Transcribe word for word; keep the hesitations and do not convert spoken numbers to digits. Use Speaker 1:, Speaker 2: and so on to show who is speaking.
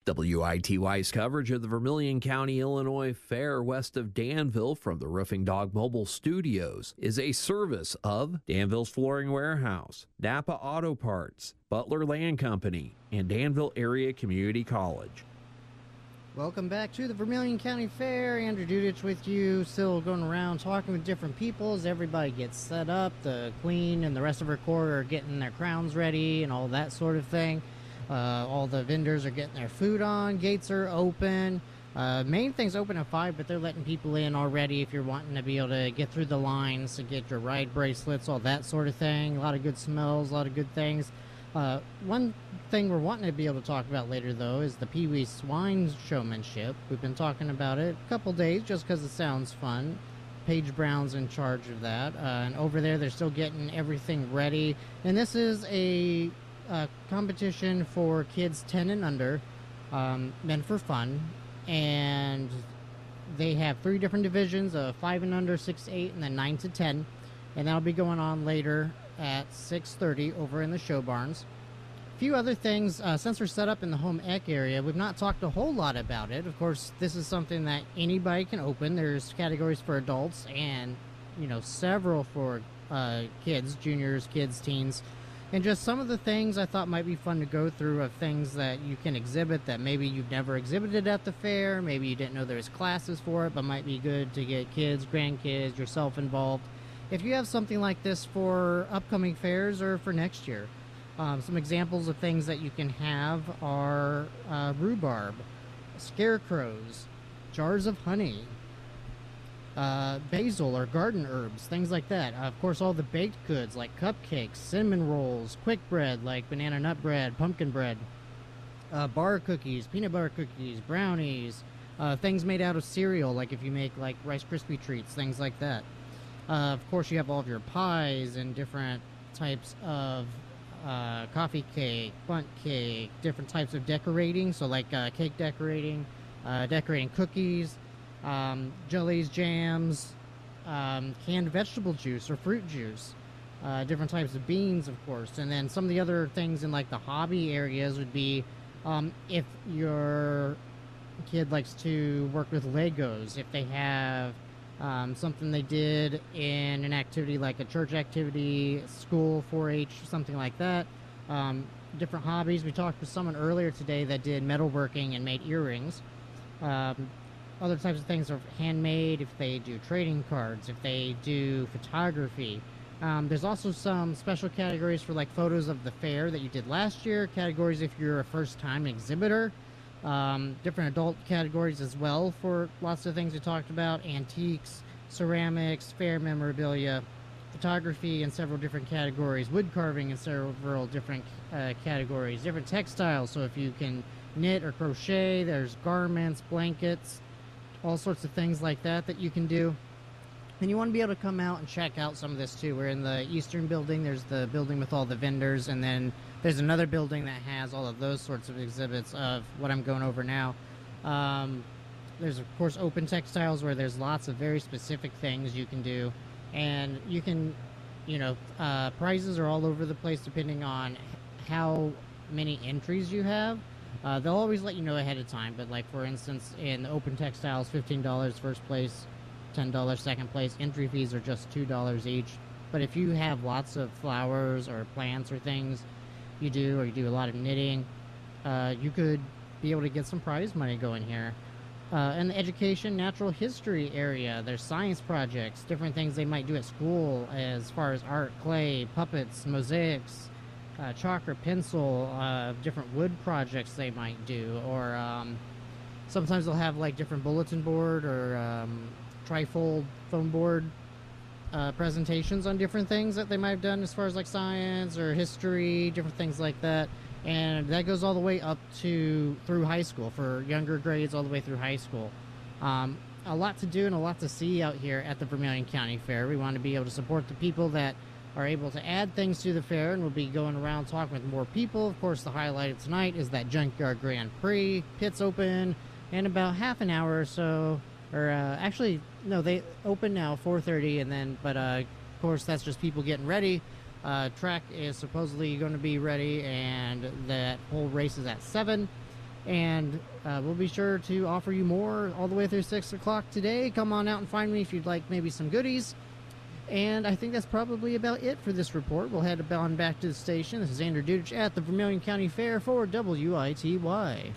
Speaker 1: W I T Y's coverage of the Vermilion County, Illinois Fair west of Danville from the Roofing Dog Mobile Studios is a service of Danville's Flooring Warehouse, Napa Auto Parts, Butler Land Company, and Danville Area Community College.
Speaker 2: Welcome back to the Vermilion County Fair. Andrew Dudich with you, still going around talking with different people as everybody gets set up. The Queen and the rest of her court are getting their crowns ready and all that sort of thing. Uh, all the vendors are getting their food on. Gates are open. Uh, main thing's open at five, but they're letting people in already if you're wanting to be able to get through the lines to get your ride bracelets, all that sort of thing. A lot of good smells, a lot of good things. Uh, one thing we're wanting to be able to talk about later, though, is the Pee Wee Swine showmanship. We've been talking about it a couple days just because it sounds fun. Paige Brown's in charge of that. Uh, and over there, they're still getting everything ready. And this is a uh, competition for kids ten and under, um, meant for fun. And they have three different divisions of five and under, six to eight, and then nine to ten. And that'll be going on later at six thirty over in the show barns. A few other things, uh, since we're set up in the home ec area, we've not talked a whole lot about it. Of course, this is something that anybody can open. There's categories for adults and, you know, several for uh, kids, juniors, kids, teens. And just some of the things I thought might be fun to go through of things that you can exhibit that maybe you've never exhibited at the fair. Maybe you didn't know there was classes for it, but might be good to get kids, grandkids, yourself involved. If you have something like this for upcoming fairs or for next year, um, some examples of things that you can have are uh, rhubarb, scarecrows, jars of honey, uh, basil or garden herbs, things like that. Uh, of course, all the baked goods like cupcakes, cinnamon rolls, quick bread like banana nut bread, pumpkin bread, uh, bar cookies, peanut butter cookies, brownies, uh, things made out of cereal, like if you make like Rice Krispie treats, things like that. Uh, of course, you have all of your pies and different types of uh, coffee cake, bundt cake, different types of decorating. So like uh, cake decorating, uh, decorating cookies, um, jellies, jams, um, canned vegetable juice or fruit juice, uh, different types of beans, of course. And then some of the other things in like the hobby areas would be um, if your kid likes to work with Legos, if they have Um, something they did in an activity like a church activity, school, four H, something like that. Um, different hobbies. We talked with someone earlier today that did metalworking and made earrings. Um, other types of things are handmade, if they do trading cards, if they do photography. Um, there's also some special categories for like photos of the fair that you did last year, categories if you're a first-time exhibitor. Um, different adult categories as well for lots of things we talked about: antiques, ceramics, fair memorabilia, photography in several different categories, wood carving in several different uh, categories, different textiles. So if you can knit or crochet, there's garments, blankets, all sorts of things like that that you can do. And you want to be able to come out and check out some of this too. We're in the Eastern building. There's the building with all the vendors, and then there's another building that has all of those sorts of exhibits of what I'm going over now. Um, there's, of course, open textiles where there's lots of very specific things you can do. And you can, you know, uh, prizes are all over the place depending on how many entries you have. Uh, they'll always let you know ahead of time. But, like, for instance, in the open textiles, fifteen dollars first place, ten dollars second place. Entry fees are just two dollars each. But if you have lots of flowers or plants or things you do, or you do a lot of knitting, uh, you could be able to get some prize money going here. Uh, in the education, natural history area, there's science projects, different things they might do at school as far as art, clay, puppets, mosaics, uh, chalk or pencil, uh, different wood projects they might do, or um, sometimes they'll have like different bulletin board or um, trifold foam board Uh, presentations on different things that they might have done as far as like science or history, different things like that. And that goes all the way up to through high school for younger grades, all the way through high school. Um, a lot to do and a lot to see out here at the Vermilion County Fair. We want to be able to support the people that are able to add things to the fair, and we'll be going around talking with more people. Of course, the highlight of tonight is that Junkyard Grand Prix. Pits open in about half an hour or so. Or uh, actually, no, they open now four thirty, and then, but uh, of course that's just people getting ready. Uh, track is supposedly going to be ready, and that whole race is at seven. And uh, we'll be sure to offer you more all the way through six o'clock today. Come on out and find me if you'd like maybe some goodies. And I think that's probably about it for this report. We'll head on back to the station. This is Andrew Dudich at the Vermilion County Fair for W I T Y.